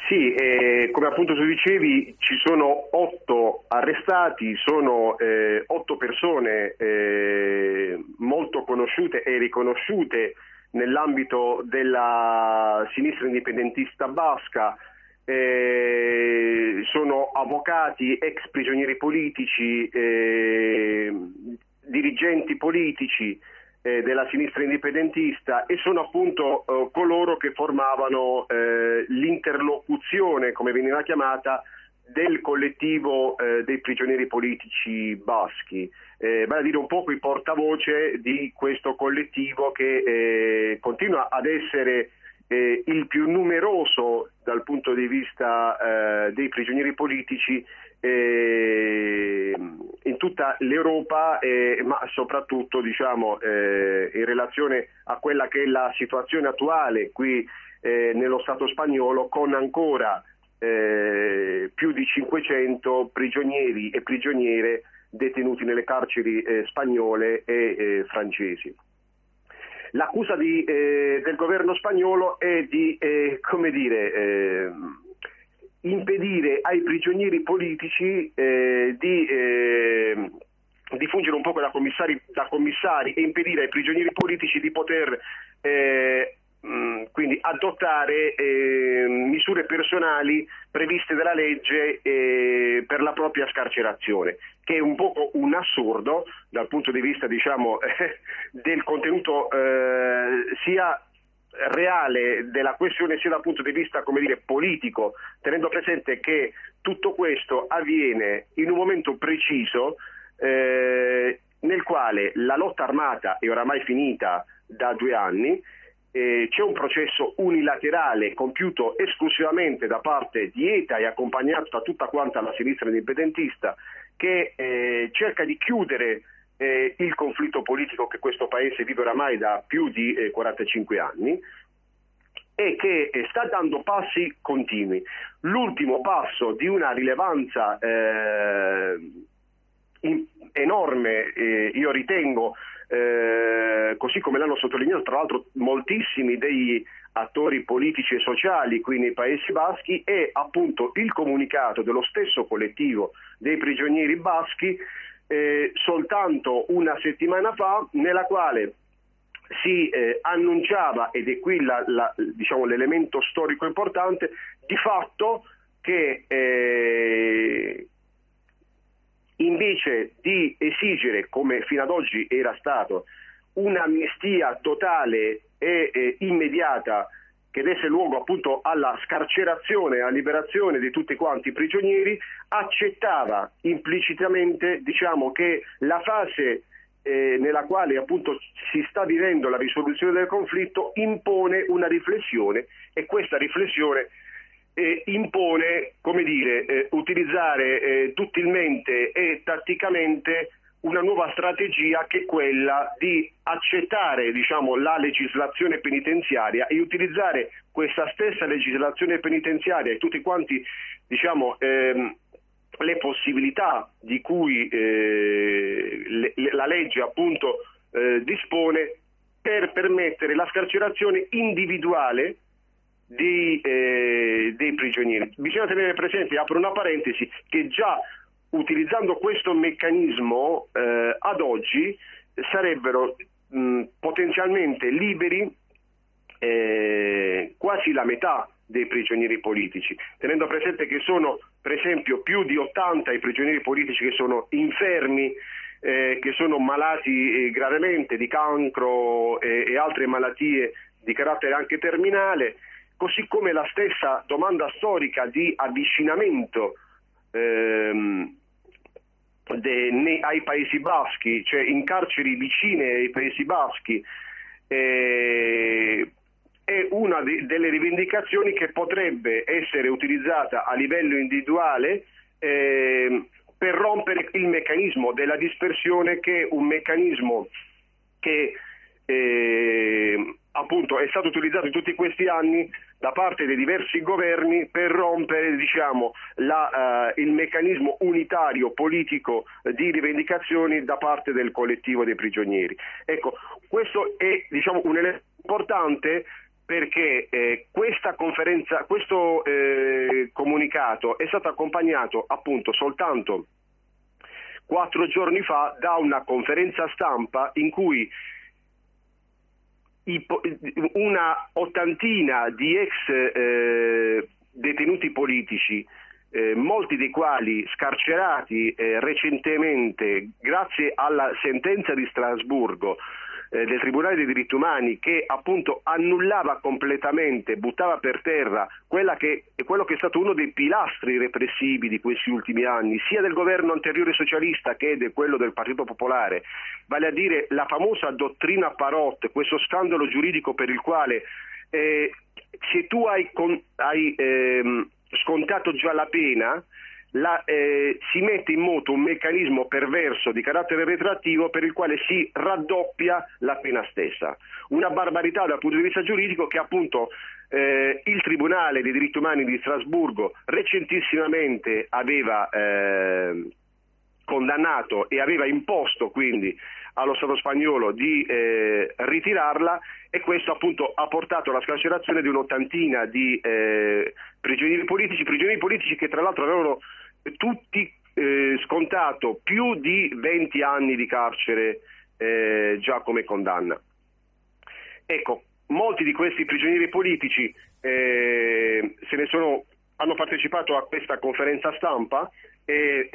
Sì, come appunto tu dicevi, ci sono 8 arrestati, sono 8 persone molto conosciute e riconosciute nell'ambito della sinistra indipendentista basca. Sono avvocati, ex prigionieri politici, dirigenti politici della sinistra indipendentista, e sono appunto coloro che formavano l'interlocuzione, come veniva chiamata, del collettivo dei prigionieri politici baschi, vale a dire un poco i portavoce di questo collettivo che continua ad essere il più numeroso dal punto di vista dei prigionieri politici in tutta l'Europa, ma soprattutto in relazione a quella che è la situazione attuale qui nello Stato spagnolo, con ancora più di 500 prigionieri e prigioniere detenuti nelle carceri spagnole e francesi. L'accusa del governo spagnolo è di impedire ai prigionieri politici di fungere un po' da commissari e impedire ai prigionieri politici di poter quindi adottare misure personali previste dalla legge per la propria scarcerazione, che è un po' un assurdo dal punto di vista del contenuto sia reale della questione sia dal punto di vista politico, tenendo presente che tutto questo avviene in un momento preciso nel quale la lotta armata è oramai finita da 2 anni. C'è un processo unilaterale compiuto esclusivamente da parte di ETA e accompagnato da tutta quanta la sinistra indipendentista, che cerca di chiudere il conflitto politico che questo paese vive oramai da più di 45 anni e che sta dando passi continui. L'ultimo passo di una rilevanza enorme, io ritengo, così come l'hanno sottolineato tra l'altro moltissimi degli attori politici e sociali qui nei Paesi Baschi, è appunto il comunicato dello stesso collettivo dei prigionieri baschi soltanto una settimana fa, nella quale si annunciava, ed è qui l'elemento storico importante, di fatto che invece di esigere, come fino ad oggi era stato, un'amnistia totale e immediata che desse luogo appunto alla scarcerazione e alla liberazione di tutti quanti i prigionieri, accettava implicitamente che la fase nella quale appunto si sta vivendo la risoluzione del conflitto impone una riflessione, e questa riflessione impone, utilizzare duttilmente e tatticamente una nuova strategia, che è quella di accettare la legislazione penitenziaria e utilizzare questa stessa legislazione penitenziaria e tutti quanti le possibilità di cui la legge appunto dispone, per permettere la scarcerazione individuale dei prigionieri. Bisogna tenere presente, apro una parentesi, che già utilizzando questo meccanismo ad oggi sarebbero potenzialmente liberi quasi la metà dei prigionieri politici, tenendo presente che sono per esempio più di 80 i prigionieri politici che sono infermi, che sono malati gravemente di cancro e altre malattie di carattere anche terminale, così come la stessa domanda storica di avvicinamento ai Paesi Baschi, cioè in carceri vicine ai Paesi Baschi, è una delle rivendicazioni che potrebbe essere utilizzata a livello individuale per rompere il meccanismo della dispersione, che è un meccanismo che appunto è stato utilizzato in tutti questi anni da parte dei diversi governi per rompere il meccanismo unitario politico di rivendicazioni da parte del collettivo dei prigionieri. Ecco, questo è un elemento importante perché questo comunicato è stato accompagnato appunto soltanto 4 giorni fa da una conferenza stampa in cui una ottantina di ex detenuti politici, molti dei quali scarcerati recentemente grazie alla sentenza di Strasburgo del Tribunale dei diritti umani, che appunto annullava completamente, buttava per terra quello che è stato uno dei pilastri repressivi di questi ultimi anni, sia del governo anteriore socialista che di quello del Partito Popolare, vale a dire la famosa dottrina Parot, questo scandalo giuridico per il quale se tu hai scontato già la pena, si mette in moto un meccanismo perverso di carattere retroattivo per il quale si raddoppia la pena stessa. Una barbarità dal punto di vista giuridico che appunto il Tribunale dei diritti umani di Strasburgo recentissimamente aveva condannato e aveva imposto quindi allo Stato spagnolo di ritirarla, e questo appunto ha portato alla scarcerazione di un'ottantina di prigionieri politici che tra l'altro avevano tutti scontato più di 20 anni di carcere già come condanna. Ecco, molti di questi prigionieri politici hanno partecipato a questa conferenza stampa e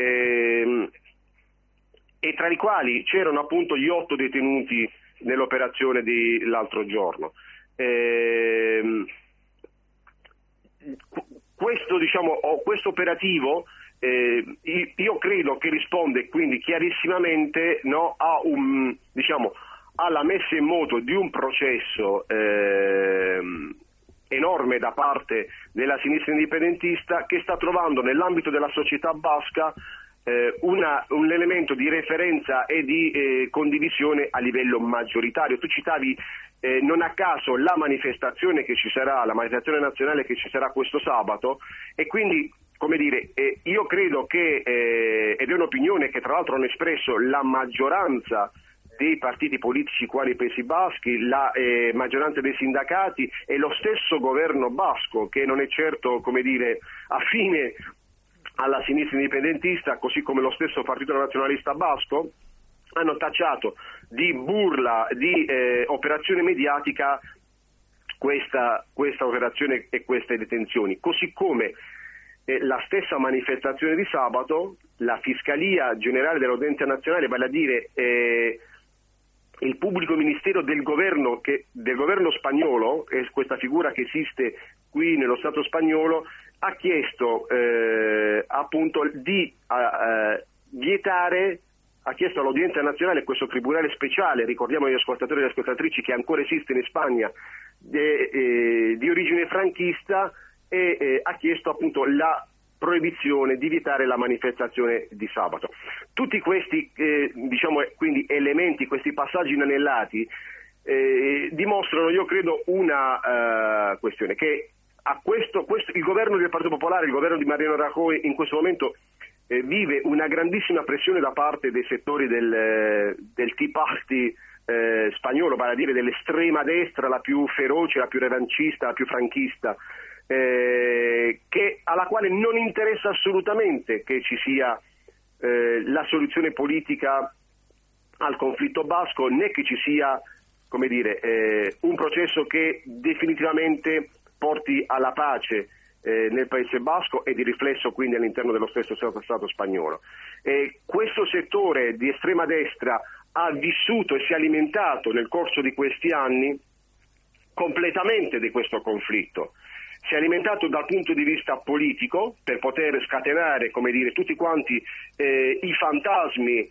tra i quali c'erano appunto gli 8 detenuti nell'operazione dell'altro giorno. Questo operativo io credo che risponde quindi chiarissimamente, no, alla messa in moto di un processo enorme da parte della sinistra indipendentista, che sta trovando nell'ambito della società basca un elemento di referenza e di condivisione a livello maggioritario. Tu citavi non a caso la manifestazione nazionale che ci sarà questo sabato, e quindi, come dire, io credo che, ed è un'opinione che tra l'altro hanno espresso la maggioranza dei partiti politici quali i Paesi Baschi, la maggioranza dei sindacati e lo stesso governo basco, che non è certo, come dire, affine alla sinistra indipendentista, così come lo stesso Partito Nazionalista Basco, hanno tacciato di burla, di operazione mediatica questa operazione e queste detenzioni, così come la stessa manifestazione di sabato. La Fiscalia Generale dell'Udienza Nazionale, vale a dire il pubblico ministero del governo spagnolo, questa figura che esiste qui nello Stato spagnolo, ha chiesto appunto di vietare, ha chiesto all'Udienza Nazionale, questo tribunale speciale, ricordiamo agli ascoltatori e alle ascoltatrici che ancora esiste in Spagna, di origine franchista, e ha chiesto appunto la proibizione di vietare la manifestazione di sabato. Tutti questi quindi elementi, questi passaggi inanellati dimostrano, io credo, una questione, che il governo del Partito Popolare, il governo di Mariano Rajoy in questo momento vive una grandissima pressione da parte dei settori del Tea Party spagnolo, vale a dire dell'estrema destra, la più feroce, la più revancista, la più franchista, alla quale non interessa assolutamente che ci sia la soluzione politica al conflitto basco, né che ci sia, come dire, un processo che definitivamente porti alla pace nel Paese Basco e di riflesso quindi all'interno dello stesso Stato spagnolo. Questo settore di estrema destra ha vissuto e si è alimentato nel corso di questi anni completamente di questo conflitto. Si è alimentato dal punto di vista politico per poter scatenare, come dire, tutti quanti i fantasmi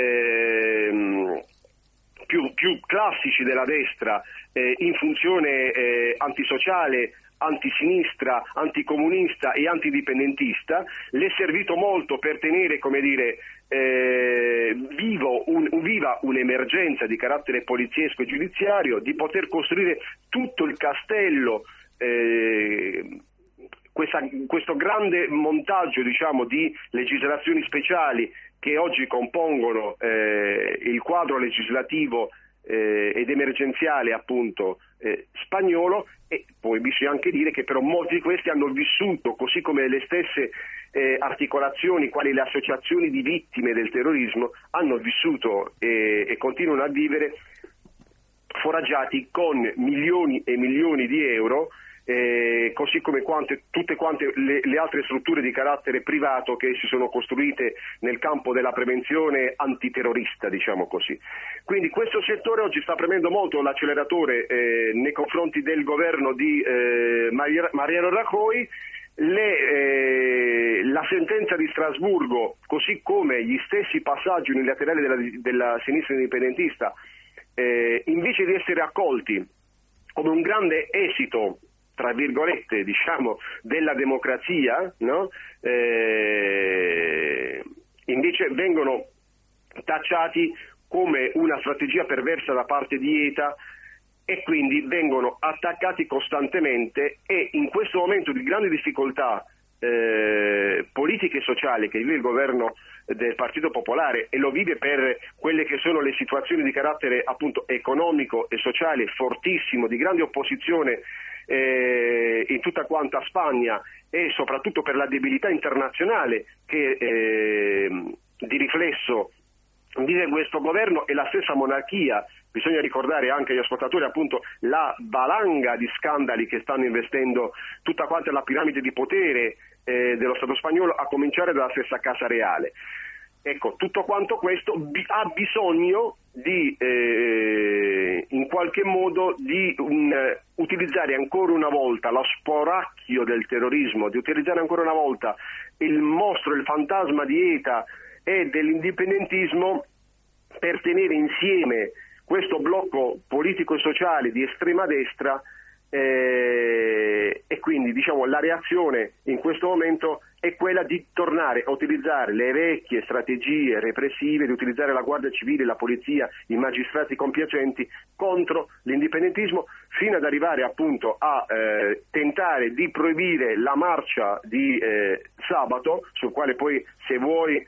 più classici della destra in funzione antisociale, antisinistra, anticomunista e antidipendentista. Le è servito molto per tenere, come dire, viva un'emergenza di carattere poliziesco e giudiziario, di poter costruire tutto il castello, questo grande montaggio, diciamo, di legislazioni speciali che oggi compongono il quadro legislativo ed emergenziale appunto spagnolo, e poi bisogna anche dire che però molti di questi hanno vissuto, così come le stesse articolazioni quali le associazioni di vittime del terrorismo hanno vissuto e continuano a vivere foraggiati con milioni e milioni di euro, così come tutte quante le altre strutture di carattere privato che si sono costruite nel campo della prevenzione antiterrorista, diciamo così. Quindi questo settore oggi sta premendo molto l'acceleratore nei confronti del governo di Mariano Rajoy. La sentenza di Strasburgo, così come gli stessi passaggi unilaterali della sinistra indipendentista, invece di essere accolti come un grande esito, tra virgolette, diciamo, della democrazia, no? Invece vengono tacciati come una strategia perversa da parte di ETA, e quindi vengono attaccati costantemente, e in questo momento di grande difficoltà politiche e sociali che vive il governo del Partito Popolare, e lo vive per quelle che sono le situazioni di carattere appunto economico e sociale fortissimo, di grande opposizione in tutta quanta Spagna, e soprattutto per la debilità internazionale che di riflesso vive questo governo e la stessa monarchia. Bisogna ricordare anche agli ascoltatori appunto la valanga di scandali che stanno investendo tutta quanta la piramide di potere dello Stato spagnolo, a cominciare dalla stessa Casa Reale. Ecco, tutto quanto questo ha bisogno di in qualche modo di utilizzare ancora una volta lo sporacchio del terrorismo, di utilizzare ancora una volta il mostro, il fantasma di ETA e dell'indipendentismo, per tenere insieme questo blocco politico e sociale di estrema destra, e quindi diciamo la reazione in questo momento è quella di tornare a utilizzare le vecchie strategie repressive, di utilizzare la Guardia Civile, la Polizia, i magistrati compiacenti contro l'indipendentismo, fino ad arrivare appunto a tentare di proibire la marcia di sabato, sul quale poi, se vuoi,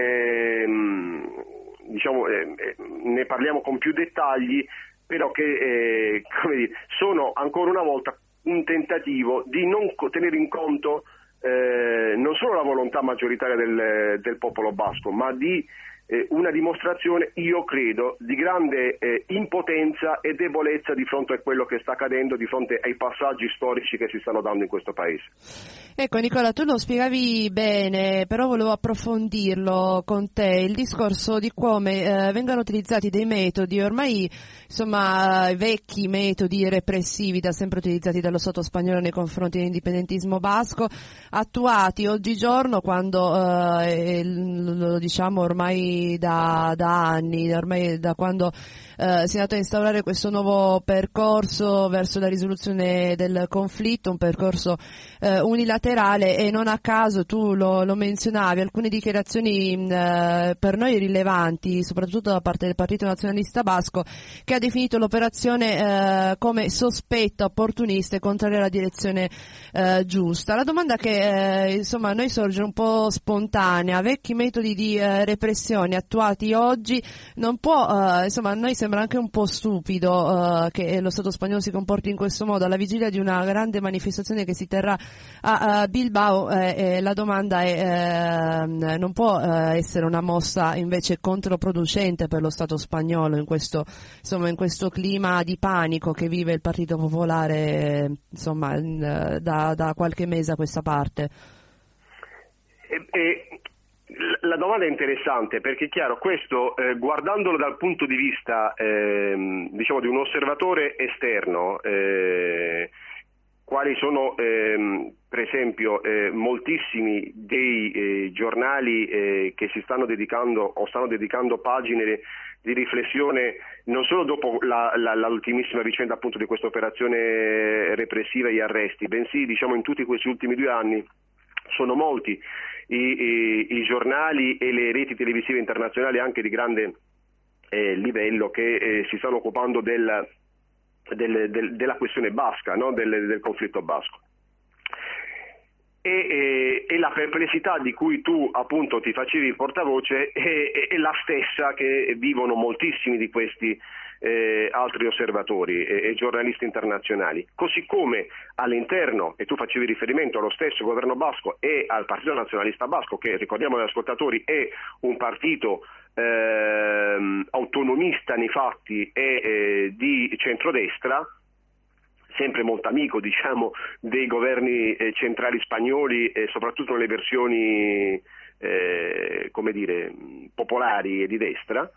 ne parliamo con più dettagli, però che come dire, sono ancora una volta un tentativo di non tenere in conto non solo la volontà maggioritaria del popolo basco, ma di una dimostrazione, io credo, di grande impotenza e debolezza di fronte a quello che sta accadendo, di fronte ai passaggi storici che si stanno dando in questo paese. Ecco Nicola, tu lo spiegavi bene, però volevo approfondirlo con te, il discorso di come vengano utilizzati dei metodi ormai, insomma, vecchi metodi repressivi da sempre utilizzati dallo Stato spagnolo nei confronti dell'indipendentismo basco, attuati oggigiorno, quando lo diciamo ormai da anni, ormai da quando si è andato a instaurare questo nuovo percorso verso la risoluzione del conflitto, un percorso unilaterale, e non a caso tu lo menzionavi, alcune dichiarazioni per noi rilevanti, soprattutto da parte del Partito Nazionalista Basco, che ha definito l'operazione come sospetta, opportunista e contraria alla direzione giusta. La domanda che insomma a noi sorge un po' spontanea: vecchi metodi di repressione attuati oggi, non può, insomma, a noi sembra anche un po' stupido che lo Stato spagnolo si comporti in questo modo alla vigilia di una grande manifestazione che si terrà a Bilbao. La domanda è non può essere una mossa invece controproducente per lo Stato spagnolo in questo, insomma, in questo clima di panico che vive il Partito Popolare, insomma, da qualche mese a questa parte? La domanda è interessante, perché è chiaro, questo guardandolo dal punto di vista diciamo di un osservatore esterno, quali sono per esempio moltissimi dei giornali che si stanno dedicando o stanno dedicando pagine di riflessione non solo dopo l'ultimissima vicenda appunto di questa operazione repressiva e gli arresti, bensì diciamo in tutti questi ultimi 2 anni sono molti i giornali e le reti televisive internazionali anche di grande livello che si stanno occupando della questione basca, no? del conflitto basco. e la perplessità di cui tu appunto ti facevi portavoce è la stessa che vivono moltissimi di questi altri osservatori e giornalisti internazionali, così come all'interno, e tu facevi riferimento allo stesso governo basco e al Partito Nazionalista Basco, che ricordiamo agli ascoltatori è un partito autonomista nei fatti e di centrodestra, sempre molto amico, diciamo, dei governi centrali spagnoli e soprattutto nelle versioni come dire, popolari e di destra.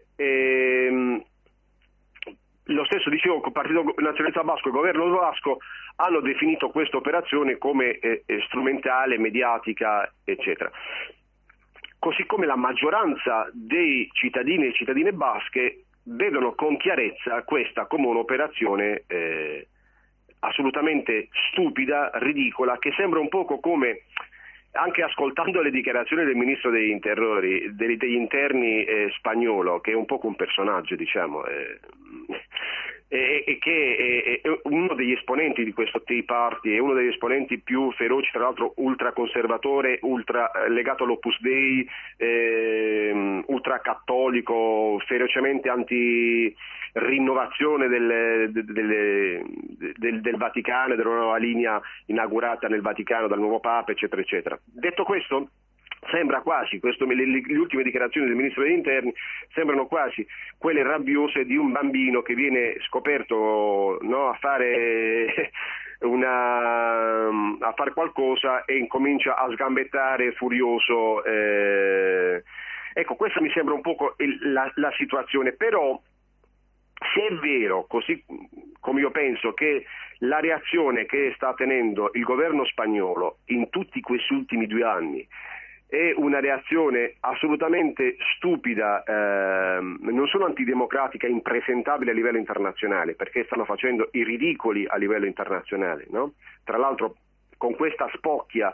Lo stesso, dicevo, il Partito Nazionalista Basco e il governo basco hanno definito questa operazione come strumentale, mediatica, eccetera. Così come la maggioranza dei cittadini e cittadine basche vedono con chiarezza questa come un'operazione assolutamente stupida, ridicola, che sembra un poco come, anche ascoltando le dichiarazioni del ministro degli interni spagnolo, che è un po' un personaggio, diciamo, e che è uno degli esponenti di questo Tea Party, è uno degli esponenti più feroci, tra l'altro ultraconservatore, legato all'Opus Dei, ultracattolico, ferocemente anti-rinnovazione del Vaticano, della nuova linea inaugurata nel Vaticano dal nuovo Papa, eccetera, eccetera. Detto questo, sembra quasi, le ultime dichiarazioni del ministro degli interni sembrano quasi quelle rabbiose di un bambino che viene scoperto, no, a fare qualcosa e incomincia a sgambettare furioso. Ecco, questa mi sembra un poco la situazione, però se è vero, così come io penso, che la reazione che sta tenendo il governo spagnolo in tutti questi ultimi 2 anni è una reazione assolutamente stupida, non solo antidemocratica, impresentabile a livello internazionale, perché stanno facendo i ridicoli a livello internazionale, no? Tra l'altro con questa spocchia,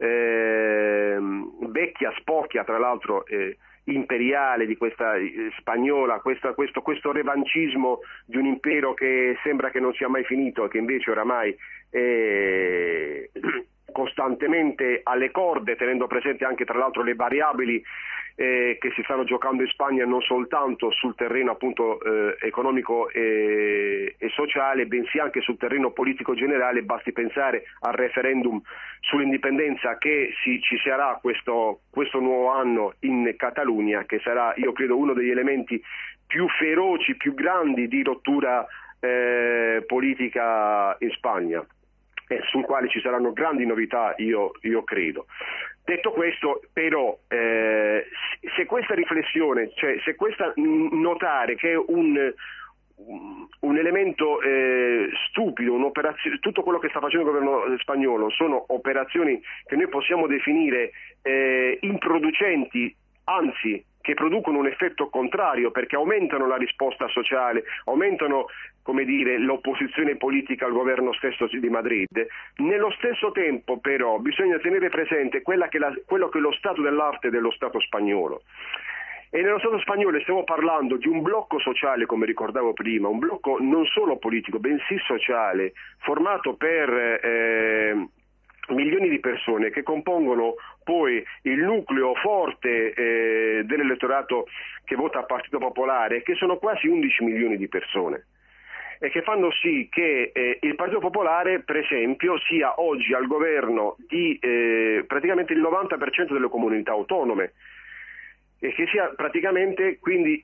vecchia spocchia, tra l'altro imperiale di questa spagnola, questo revancismo di un impero che sembra che non sia mai finito e che invece oramai è costantemente alle corde, tenendo presente anche tra l'altro le variabili che si stanno giocando in Spagna non soltanto sul terreno appunto economico e sociale, bensì anche sul terreno politico generale. Basti pensare al referendum sull'indipendenza che ci sarà questo nuovo anno in Catalogna, che sarà, io credo, uno degli elementi più feroci, più grandi di rottura politica in Spagna, sul quale ci saranno grandi novità, io credo. Detto questo, però, se questa riflessione, cioè se questa notare che è un elemento stupido, un'operazione, tutto quello che sta facendo il governo spagnolo sono operazioni che noi possiamo definire improducenti, anzi che producono un effetto contrario, perché aumentano la risposta sociale, aumentano, come dire, l'opposizione politica al governo stesso di Madrid. Nello stesso tempo però bisogna tenere presente quello che è lo stato dell'arte dello Stato spagnolo. E nello Stato spagnolo stiamo parlando di un blocco sociale, come ricordavo prima, un blocco non solo politico, bensì sociale, formato per milioni di persone che compongono poi il nucleo forte dell'elettorato che vota al Partito Popolare, che sono quasi 11 milioni di persone, e che fanno sì che il Partito Popolare, per esempio, sia oggi al governo di praticamente il 90% delle comunità autonome, e che sia praticamente quindi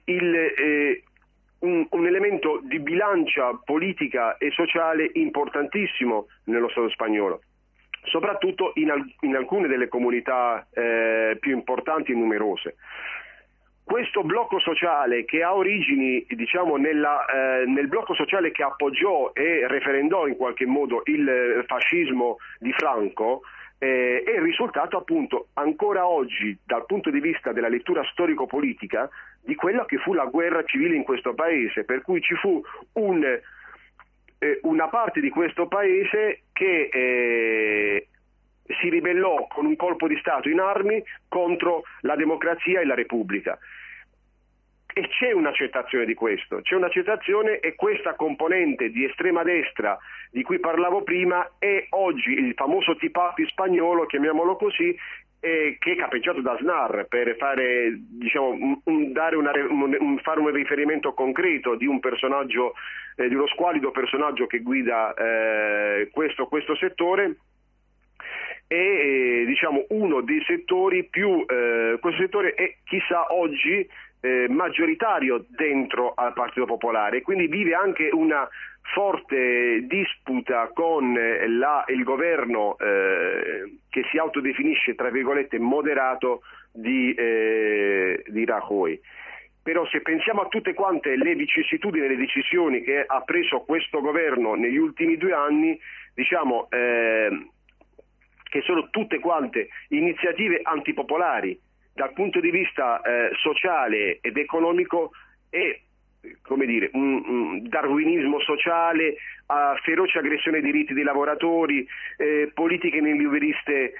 un elemento di bilancia politica e sociale importantissimo nello Stato spagnolo, soprattutto in alcune delle comunità più importanti e numerose. Questo blocco sociale, che ha origini, diciamo, nel blocco sociale che appoggiò e referendò in qualche modo il fascismo di Franco, è il risultato appunto ancora oggi, dal punto di vista della lettura storico-politica, di quella che fu la guerra civile in questo paese, per cui ci fu una parte di questo paese che si ribellò con un colpo di Stato in armi contro la democrazia e la Repubblica. e c'è un'accettazione di questo, c'è un'accettazione, e questa componente di estrema destra di cui parlavo prima è oggi il famoso Tea Party spagnolo, chiamiamolo così, che è capeggiato da Aznar per fare, diciamo, fare un riferimento concreto di un personaggio, di uno squallido personaggio che guida questo settore. E diciamo uno dei settori più, questo settore è chissà oggi maggioritario dentro al Partito Popolare, quindi vive anche una forte disputa con il governo che si autodefinisce tra virgolette moderato di Rajoy. Però se pensiamo a tutte quante le vicissitudini e le decisioni che ha preso questo governo negli ultimi 2 anni, diciamo che sono tutte quante iniziative antipopolari dal punto di vista sociale ed economico, e come dire, un darwinismo sociale, feroce aggressione ai diritti dei lavoratori, politiche neoliberiste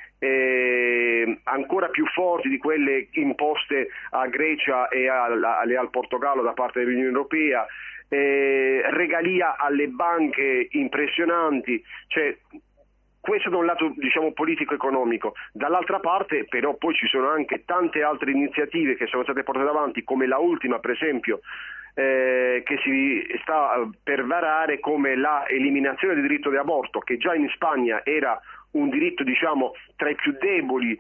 ancora più forti di quelle imposte a Grecia e al Portogallo da parte dell'Unione Europea, regalia alle banche impressionanti, cioè questo da un lato, diciamo, politico-economico. Dall'altra parte però poi ci sono anche tante altre iniziative che sono state portate avanti, come la ultima per esempio che si sta per varare, come la eliminazione del diritto di aborto, che già in Spagna era un diritto, diciamo, tra i più deboli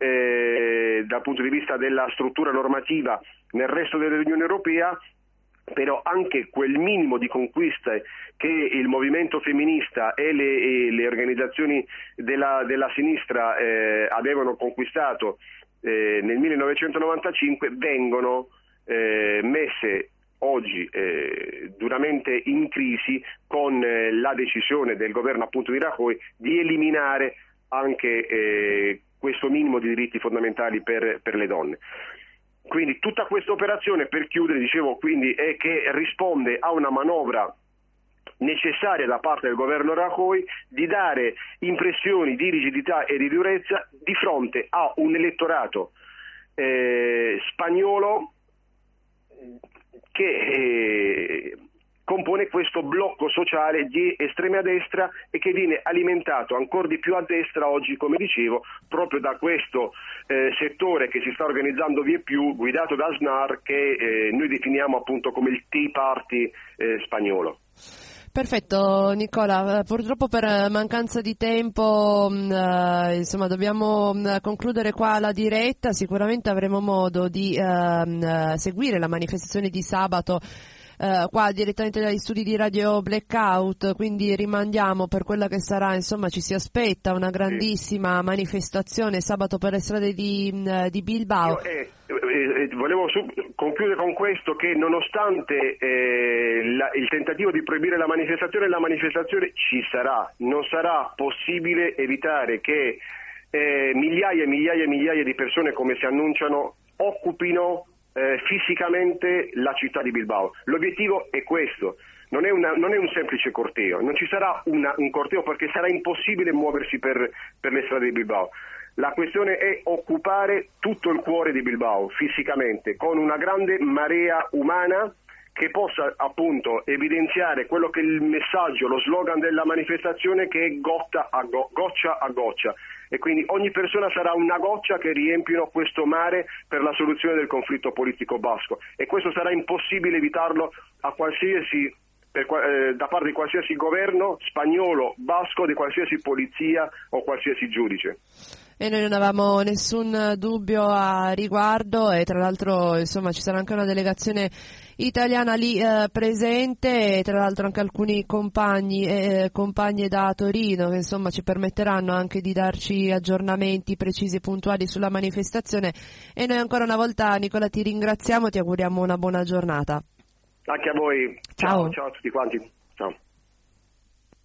dal punto di vista della struttura normativa nel resto dell'Unione Europea. Però anche quel minimo di conquiste che il movimento femminista e le organizzazioni della sinistra avevano conquistato nel 1995 vengono messe oggi duramente in crisi con la decisione del governo appunto di Rajoy di eliminare anche questo minimo di diritti fondamentali per le donne. Quindi tutta questa operazione, per chiudere, dicevo, quindi è che risponde a una manovra necessaria da parte del governo Rajoy di dare impressioni di rigidità e di durezza di fronte a un elettorato spagnolo che compone questo blocco sociale di estrema destra e che viene alimentato ancora di più a destra oggi, come dicevo, proprio da questo settore che si sta organizzando via più, guidato da Aznar, che noi definiamo appunto come il Tea Party spagnolo. Perfetto Nicola, purtroppo per mancanza di tempo insomma dobbiamo concludere qua la diretta. Sicuramente avremo modo di seguire la manifestazione di sabato qua direttamente dagli studi di Radio Blackout, quindi rimandiamo per quella che sarà, insomma ci si aspetta una grandissima manifestazione sabato per le strade di Bilbao. Volevo concludere con questo, che nonostante il tentativo di proibire la manifestazione ci sarà, non sarà possibile evitare che migliaia e migliaia e migliaia di persone, come si annunciano, occupino fisicamente la città di Bilbao. L'obiettivo è questo, non è un semplice corteo, non ci sarà un corteo perché sarà impossibile muoversi per le strade di Bilbao. La questione è occupare tutto il cuore di Bilbao fisicamente, con una grande marea umana che possa appunto evidenziare quello che è il messaggio, lo slogan della manifestazione, che è goccia a goccia. E quindi ogni persona sarà una goccia che riempiono questo mare per la soluzione del conflitto politico basco, e questo sarà impossibile evitarlo da parte di qualsiasi governo spagnolo, basco, di qualsiasi polizia o qualsiasi giudice. E noi non avevamo nessun dubbio a riguardo, e tra l'altro insomma ci sarà anche una delegazione italiana lì presente, e tra l'altro anche alcuni compagni e compagne da Torino che insomma ci permetteranno anche di darci aggiornamenti precisi e puntuali sulla manifestazione. E noi ancora una volta, Nicola, ti ringraziamo, ti auguriamo una buona giornata. Anche a voi. Ciao a tutti quanti. Ciao.